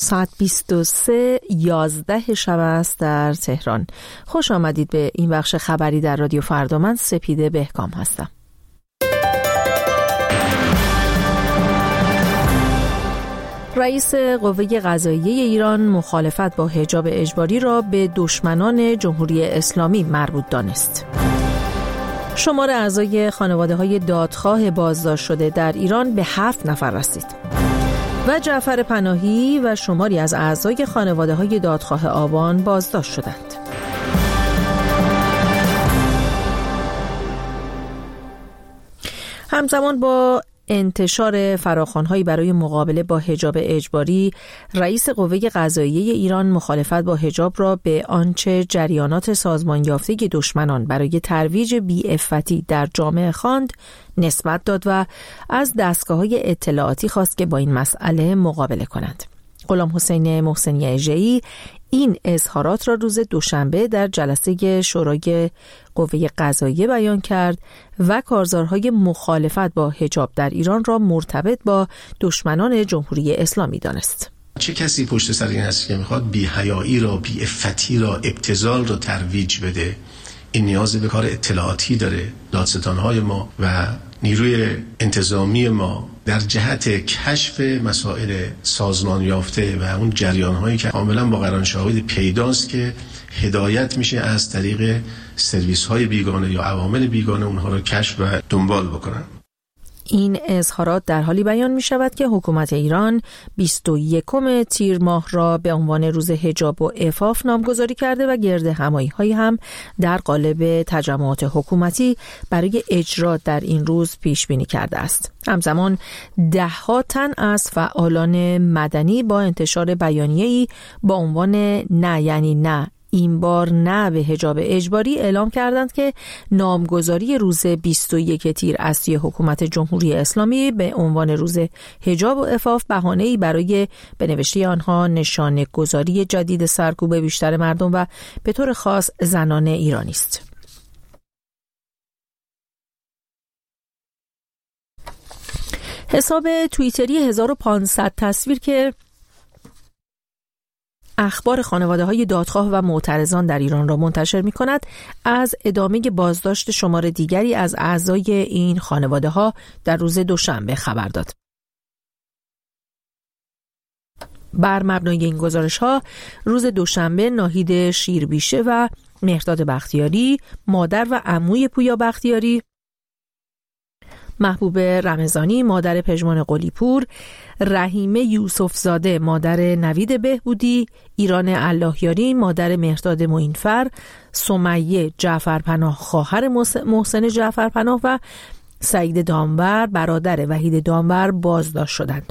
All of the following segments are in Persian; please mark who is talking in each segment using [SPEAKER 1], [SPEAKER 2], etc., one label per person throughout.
[SPEAKER 1] ساعت 23:11 شب است در تهران. خوش آمدید به این بخش خبری در رادیو فردا. من سپیده بهکام هستم. رئیس قوه قضاییه ایران مخالفت با حجاب اجباری را به دشمنان جمهوری اسلامی مربوط دانست. شمار اعضای خانواده‌های دادخواه بازداشت شده در ایران به 7 نفر رسید. و جعفر پناهی و شماری از اعضای خانواده‌های دادخواه آبان بازداشت شدند. همزمان با انتشار فراخوان‌هایی برای مقابله با حجاب اجباری، رئیس قوه قضاییه ایران مخالفت با حجاب را به آنچه جریانات سازمان یافته دشمنان برای ترویج بی‌عفتی در جامعه خواند نسبت داد و از دستگاه‌های اطلاعاتی خواست که با این مسئله مقابله کنند. غلامحسین محسنی اژه‌ای این اظهارات را روز دوشنبه در جلسه شورای قوه قضاییه بیان کرد و کارزارهای مخالفت با حجاب در ایران را مرتبط با دشمنان جمهوری اسلامی دانست.
[SPEAKER 2] چه کسی پشت سر این هست که میخواد بی‌حیایی را، بی‌عفتی را، ابتذال را ترویج بده؟ این نیاز به کار اطلاعاتی داره. دادستانهای ما و نیروی انتظامی ما در جهت کشف مسائل سازمان یافته و اون جریان‌هایی که کاملا با قرائن شواهد پیداست که هدایت میشه از طریق سرویس‌های بیگانه یا عوامل بیگانه اونها رو کشف و دنبال بکنن.
[SPEAKER 1] این اظهارات در حالی بیان می شود که حکومت ایران 21 تیر ماه را به عنوان روز حجاب و عفاف نامگذاری کرده و گردهمایی هایی هم در قالب تجمعات حکومتی برای اجرا در این روز پیش بینی کرده است. همزمان 10 تن از فعالان مدنی با انتشار بیانیه‌ای با عنوان نه یعنی نه، این بار نه به حجاب اجباری اعلام کردند که نامگذاری روز 21 تیر از سوی حکومت جمهوری اسلامی به عنوان روز حجاب و عفاف بهانه‌ای برای به نوشته آنها نشانه گذاری جدید سرکوب بیشتر مردم و به طور خاص زنان ایرانی است. حساب توییتری 1500 تصویر که اخبار خانواده‌های دادخواه و معترضان در ایران را منتشر می‌کند، از ادامه بازداشت شمار دیگری از اعضای این خانواده‌ها در روز دوشنبه خبر داد. بر مبنای این گزارش‌ها روز دوشنبه ناهید شیربیشه و مهرداد بختیاری، مادر و عموی پویا بختیاری، محبوب رمضانی مادر پژمان قلی‌پور، رحیمه یوسفزاده مادر نوید بهبودی، ایران اللهیاری مادر مهرداد معینفر، سمیه جعفرپناه خواهر محسن جعفرپناه و سعید دانور برادر وحید دانور بازداشت شدند.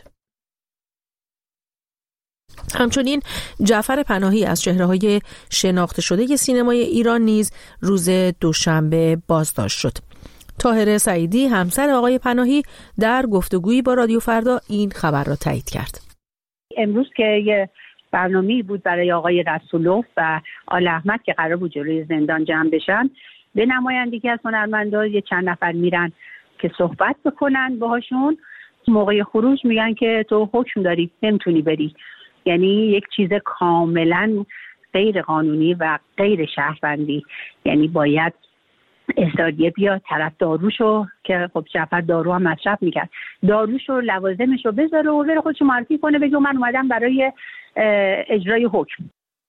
[SPEAKER 1] همچنین جعفر پناهی از چهره‌های شناخته شده سینمای ایران نیز روز دوشنبه بازداشت شد. طاهره سعیدی همسر آقای پناهی در گفتگویی با رادیو فردا این خبر را تایید کرد.
[SPEAKER 3] امروز که یه برنامه‌ای بود برای آقای رسولوف و آل احمد که قرار بود جلوی زندان جمع بشن، به نمایندگی از هنرمندان یه چند نفر میرن که صحبت بکنن باهاشون. موقع خروج میگن که تو حکم داری، نمیتونی بری. یعنی یک چیز کاملا غیر قانونی و غیر شهروندی. یعنی باید احضاریه بیاد طرف داروشو که خب جعفر دارو هم مصرف میکرد، داروشو لوازمشو بذاره و بره خودشو معرفی کنه بگه من اومدم برای اجرای حکم.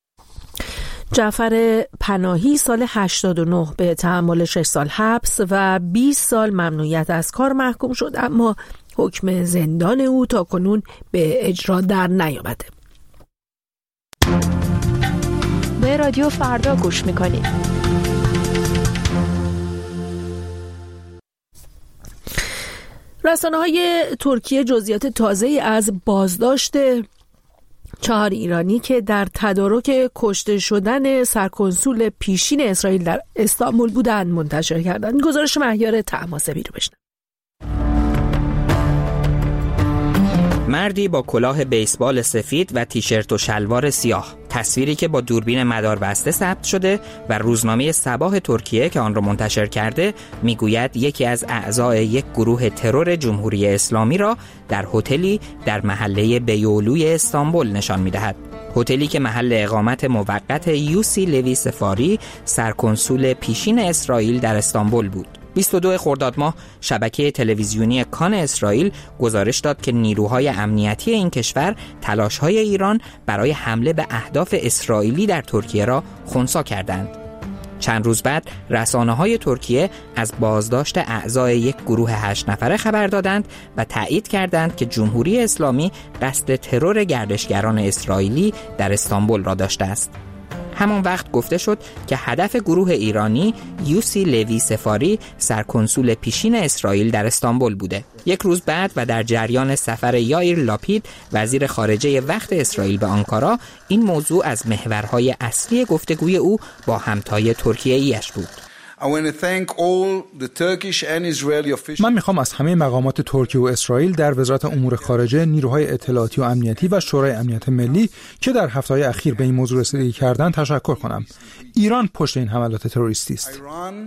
[SPEAKER 1] جعفر پناهی سال 89 به تحمل 6 سال حبس و 20 سال ممنوعیت از کار محکوم شد، اما حکم زندان او تا کنون به اجرا در نیامده.
[SPEAKER 4] به رادیو فردا گوش میکنید.
[SPEAKER 1] رسانه‌های ترکیه جزئیات تازه‌ای از بازداشت 4 ایرانی که در تدارک کشته شدن سرکنسول پیشین اسرائیل در استانبول بودند منتشر کردند. گزارش مهیار طهماسبی رو بشنوید.
[SPEAKER 5] مردی با کلاه بیسبال سفید و تیشرت و شلوار سیاه تصویری که با دوربین مداربسته ثبت شده و روزنامه صباح ترکیه که آن را منتشر کرده میگوید یکی از اعضای یک گروه ترور جمهوری اسلامی را در هتلی در محله بیولوی استانبول نشان می‌دهد. هتلی که محل اقامت موقت یوسی لوی سفاری سرکنسول پیشین اسرائیل در استانبول بود. 22 خرداد ماه شبکه تلویزیونی کان اسرائیل گزارش داد که نیروهای امنیتی این کشور تلاش‌های ایران برای حمله به اهداف اسرائیلی در ترکیه را خنثی کردند. چند روز بعد رسانه‌های ترکیه از بازداشت اعضای یک گروه 8 نفره خبر دادند و تایید کردند که جمهوری اسلامی قصد ترور گردشگران اسرائیلی در استانبول را داشته است. همان وقت گفته شد که هدف گروه ایرانی یوسی لوی سفاری سرکنسول پیشین اسرائیل در استانبول بوده. یک روز بعد و در جریان سفر یائیر لاپید وزیر خارجه وقت اسرائیل به آنکارا، این موضوع از محورهای اصلی گفتگوی او با همتای ترکیه‌ایش بود.
[SPEAKER 6] من میخوام از همه مقامات ترکیه و اسرائیل در وزارت امور خارجه، نیروهای اطلاعاتی و امنیتی و شورای امنیت ملی که در هفته‌های اخیر به این موضوع رسیدگی کردند تشکر کنم. ایران پشت این حملات تروریستی است.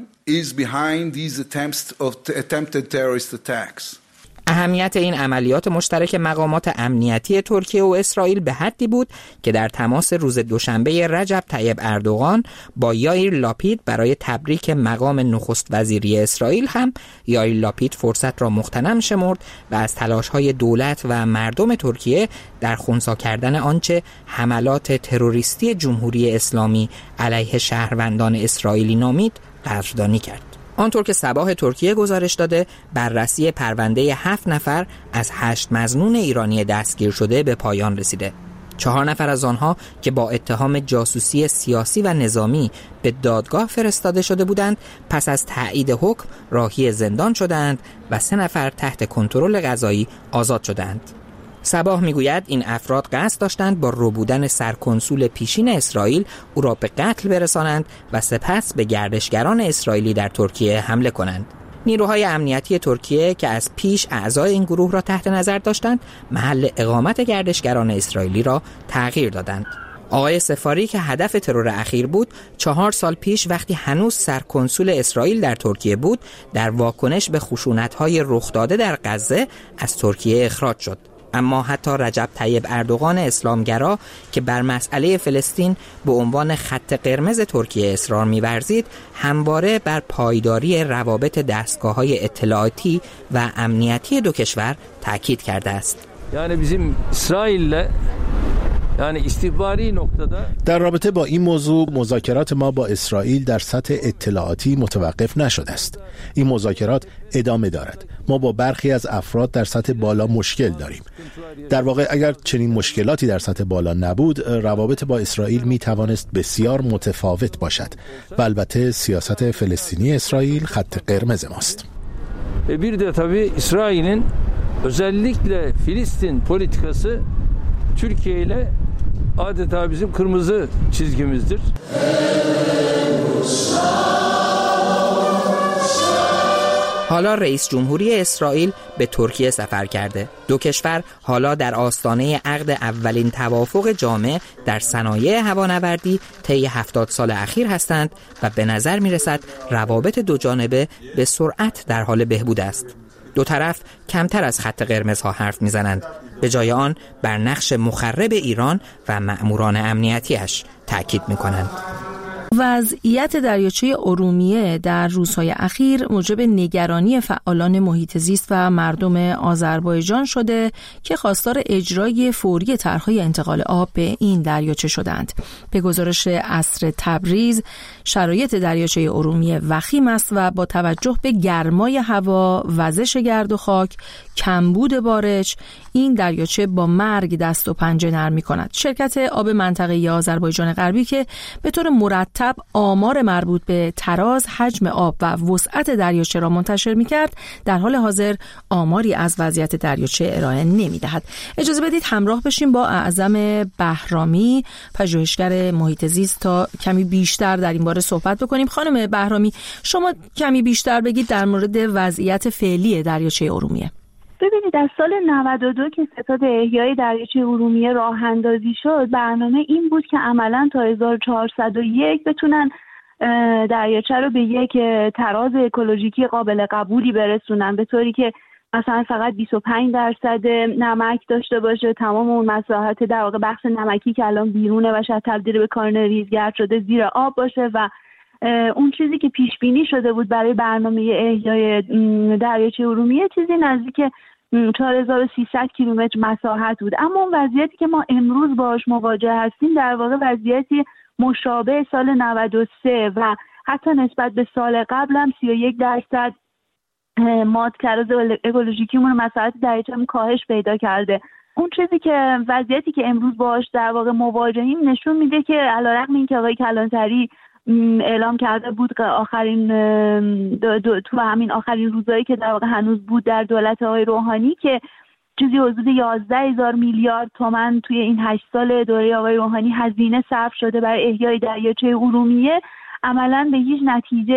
[SPEAKER 5] اهمیت این عملیات مشترک مقامات امنیتی ترکیه و اسرائیل به حدی بود که در تماس روز دوشنبه رجب طیب اردوغان با یائیر لاپید برای تبریک مقام نخست وزیری اسرائیل هم یائیر لاپید فرصت را مغتنم شمرد و از تلاش‌های دولت و مردم ترکیه در خنثی کردن آنچه حملات تروریستی جمهوری اسلامی علیه شهروندان اسرائیلی نامید قدردانی کرد. آنطور که صباح ترکیه گزارش داده، بررسی پرونده 7 نفر از 8 مظنون ایرانی دستگیر شده به پایان رسیده. 4 نفر از آنها که با اتهام جاسوسی سیاسی و نظامی به دادگاه فرستاده شده بودند، پس از تایید حکم راهی زندان شدند و 3 نفر تحت کنترل قضایی آزاد شدند. صباح میگوید این افراد قصد داشتند با ربودن سرکنسول پیشین اسرائیل او را به قتل برسانند و سپس به گردشگران اسرائیلی در ترکیه حمله کنند. نیروهای امنیتی ترکیه که از پیش اعضای این گروه را تحت نظر داشتند، محل اقامت گردشگران اسرائیلی را تغییر دادند. آقای سفاری که هدف ترور اخیر بود، 4 سال پیش وقتی هنوز سرکنسول اسرائیل در ترکیه بود، در واکنش به خشونت‌های رخ داده در غزه از ترکیه اخراج شد. اما حتی رجب طیب اردوغان اسلامگرا که بر مسئله فلسطین به عنوان خط قرمز ترکیه اصرار می‌ورزید، همواره بر پایداری روابط دستگاه‌های اطلاعاتی و امنیتی دو کشور تاکید کرده است.
[SPEAKER 7] یعنی bizim İsrail'le
[SPEAKER 8] در رابطه با این موضوع مذاکرات ما با اسرائیل در سطح اطلاعاتی متوقف نشده است. این مذاکرات ادامه دارد. ما با برخی از افراد در سطح بالا مشکل داریم. در واقع اگر چنین مشکلاتی در سطح بالا نبود، روابط با اسرائیل می توانست بسیار متفاوت باشد و البته سیاست فلسطینی اسرائیل خط قرمز ماست.
[SPEAKER 7] Bir de tabii İsrail'in özellikle Filistin politikası Türkiye ile adeta bizim kırmızı çizgimizdir.
[SPEAKER 5] حالا رئیس جمهوری اسرائیل به ترکیه سفر کرده. دو کشور حالا در آستانه عقد اولین توافق جامع در صنایع هوانوردی طی 70 سال اخیر هستند و به نظر می رسد روابط دو جانبه به سرعت در حال بهبود است. دو طرف کمتر از خط قرمزها حرف میزنند. به جای آن بر نقش مخرب ایران و مأموران امنیتیش تأکید میکنند.
[SPEAKER 1] وضعیت دریاچه ارومیه در روزهای اخیر موجب نگرانی فعالان محیط زیست و مردم آذربایجان شده که خواستار اجرای فوری طرح‌های انتقال آب به این دریاچه شدند. به گزارش عصر تبریز، شرایط دریاچه ارومیه وخیم است و با توجه به گرمای هوا، وزش گرد و خاک، کمبود بارش، این دریاچه با مرگ دست و پنجه نرم می‌کند. شرکت آب منطقه‌ای آذربایجان غربی که به طور مرتب آمار مربوط به تراز، حجم آب و وسعت دریاچه را منتشر می‌کرد، در حال حاضر آماری از وضعیت دریاچه ارائه نمی‌دهد. اجازه بدید همراه بشیم با اعظم بهرامی، پژوهشگر محیط زیست، تا کمی بیشتر در این باره صحبت بکنیم. خانم بهرامی، شما کمی بیشتر بگید در مورد وضعیت فعلی دریاچه ارومیه.
[SPEAKER 9] ببینید در سال 92 که ستاد احیای دریاچه ارومیه راه اندازی شد، برنامه این بود که عملاً تا 1401 بتونن دریاچه رو به یک تراز اکولوژیکی قابل قبولی برسونن، به طوری که مثلا فقط 25% نمک داشته باشه، تمام اون مساحت در واقع بخش نمکی که الان بیرونه و شاید تبدیل به کانون ریزگرد شده زیر آب باشه و اون چیزی که پیش بینی شده بود برای برنامه احیای دریاچه ارومیه چیزی نزدیک 4300 کیلومتر مساحت بود. اما اون وضعیتی که ما امروز باهاش مواجه هستیم در واقع وضعیتی مشابه سال 93 و حتی نسبت به سال قبل هم 31% ماد تراز اکولوژیکیمون مساحت دریاچه‌مون کاهش پیدا کرده. اون چیزی که وضعیتی که امروز باهاش در واقع مواجهیم نشون میده که علیرغم اینکه آقای کلانتری اعلام کرده بود که آخرین تو همین آخرین روزایی که در واقع هنوز بود در دولت آقای روحانی که چیزی حدود 11,000 میلیارد تومان توی این 8 سال دوره آقای روحانی هزینه صرف شده برای احیای دریاچه ارومیه، عملاً به هیچ نتیجه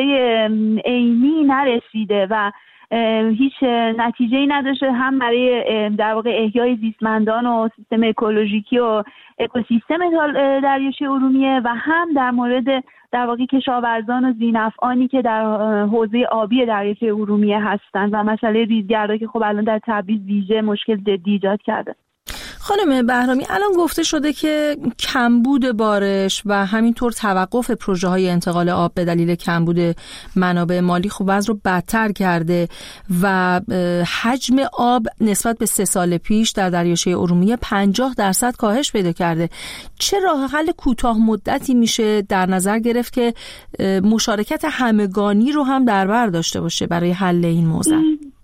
[SPEAKER 9] عینی نرسیده و هیچ نتیجه‌ای نداشته، هم برای در واقع احیای زیستمندان و سیستم اکولوژیکی و اکوسیستم دریاچه ارومیه و هم در مورد در واقع کشاورزان و ذی‌نفعانی که در حوزه آبی دریاچه ارومیه هستند و مسئله ریزگردها که خب الان در تبریز ویژه مشکل جدی ایجاد کرده.
[SPEAKER 1] خانم بهرامی، الان گفته شده که کمبود بارش و همینطور توقف پروژه‌های انتقال آب به دلیل کمبود منابع مالی خب وضع رو بدتر کرده و حجم آب نسبت به 3 سال پیش در دریاچه ارومیه 50% کاهش پیدا کرده. چه راه حل کوتاه مدتی میشه در نظر گرفت که مشارکت همگانی رو هم در بر داشته باشه برای حل این موضوع؟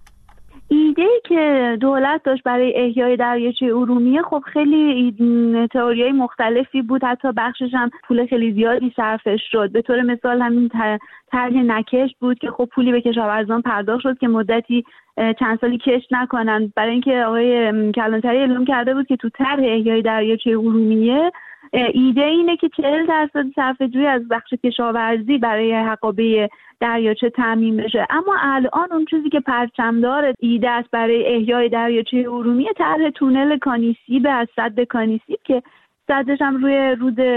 [SPEAKER 9] ایده‌ای که دولت داشت برای احیای دریاچه ارومیه خب خیلی تئوریای مختلفی بود، حتی بخشش هم پول خیلی زیادی صرفش شد. به طور مثال همین طرح نکشت بود که خب پولی به کشاورزان پرداخت شد که مدتی چند سالی کشت نکنن، برای اینکه آقای کلانتری اعلام کرده بود که تو طرح احیای دریاچه ارومیه ایده اینه که 40% صرفه‌جویی از بخش کشاورزی برای حقابه دریاچه تامین بشه. اما الان اون چیزی که پرچمدار ایده است برای احیای دریاچه ارومیه طرح تونل کانیسیب از سد کانیسیب که سدش هم روی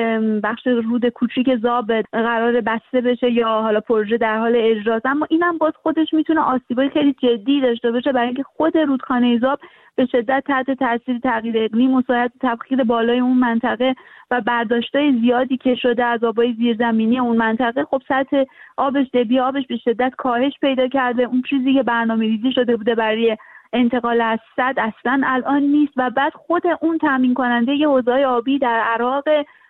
[SPEAKER 9] بخش رود کوچیک زاب قرار بسته بشه یا حالا پروژه در حال اجراست، اما اینم باز خودش میتونه آسیبای خیلی جدی داشته باشه برای اینکه خود رودخانه زاب به شدت تحت تاثیر تغییر اقلیم، مساعد تبخیر بالای اون منطقه و برداشتای زیادی که شده از آبای زیرزمینی اون منطقه، خب سطح آبش، دبی آبش به شدت کاهش پیدا کرده. اون چیزی که برنامه‌ریزی شده بوده برای انتقال از سد اصلا الان نیست و بعد خود اون تامین کننده ی حوزه‌های آبی در عراق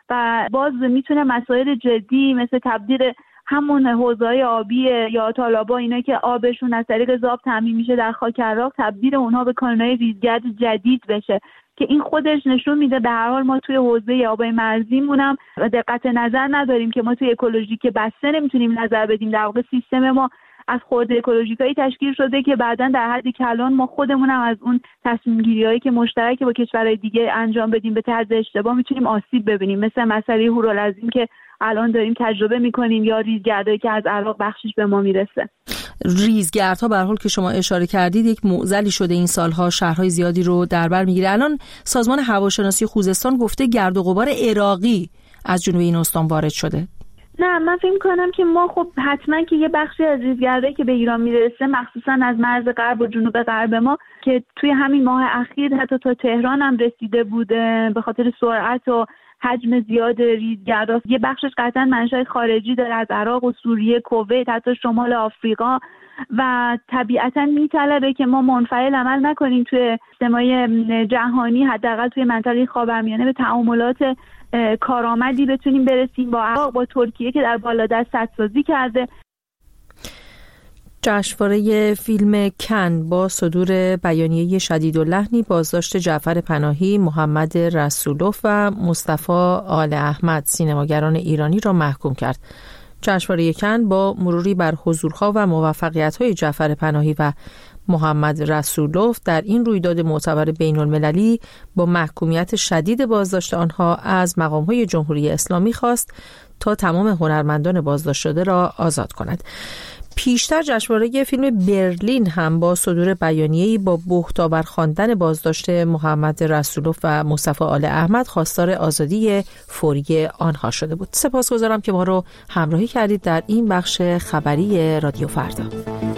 [SPEAKER 9] و باز میتونه مسائل جدی مثل تبدیل همون حوزه‌های آبی یا تالابا اینا که آبشون از طریق زاب تامین میشه در خاک عراق، تبدیل اونها به کانون‌های ریزگرد جدید بشه که این خودش نشون میده به هر حال ما توی حوزه آبای مرزیمون هم دقت نظر نداریم که ما توی اکولوژیک بسته نمیتونیم نظر بدیم. در واقع سیستم ما از خورده اکولوژیکایی تشکیل شده که بعداً در حد کلان ما خودمون هم از اون تصمیم‌گیری‌هایی که مشترک با کشورهای دیگه انجام بدیم به طرز اشتباه میتونیم آسیب ببینیم، مثل مسئله هورالعظیم که الان داریم تجربه میکنیم یا ریزگردهایی که از عراق بخشش به ما میرسه.
[SPEAKER 1] ریزگردها به هر حال که شما اشاره کردید یک معضلی شده این سالها، شهرهای زیادی رو در بر میگیره. الان سازمان هواشناسی خوزستان گفته گرد و غبار عراقی از جنوب این استان وارد شده.
[SPEAKER 9] نه، من فکر کنم که ما خب حتما که یه بخشی از ریزگردهایی که به ایران میرسه مخصوصا از مرز غرب و جنوب غرب ما که توی همین ماه اخیر حتی تا تهران هم رسیده بوده به خاطر سرعت و حجم زیاد ریزگردها، یه بخشش قطعا منشأ خارجی داره از عراق و سوریه، کویت، حتی شمال آفریقا و طبیعتا میطلبه که ما منفعل عمل نکنیم توی سیستم‌های جهانی، حداقل توی منطقه خاورمیانه به تعاملات کارآمدی بتونیم برسیم با عراق، با ترکیه که در بالادست سدسازی کرده.
[SPEAKER 1] جشنواره فیلم کن با صدور بیانیه شدیداللحنی بازداشت جعفر پناهی، محمد رسولوف و مصطفی آل احمد سینماگران ایرانی را محکوم کرد. جشنواره کن با مروری بر حضورها و موفقیت‌های جعفر پناهی و محمد رسولوف در این رویداد معتبر بین‌المللی با محکومیت شدید بازداشت آنها از مقام‌های جمهوری اسلامی خواست تا تمام هنرمندان بازداشت شده را آزاد کند. پیشتر جشنواره فیلم برلین هم با صدور بیانیه‌ای با بهت‌آور خواندن بازداشت محمد رسولوف و مصطفی آل احمد خواستار آزادی فوری آنها شده بود. سپاسگزارم که ما رو همراهی کردید در این بخش خبری رادیو فردا.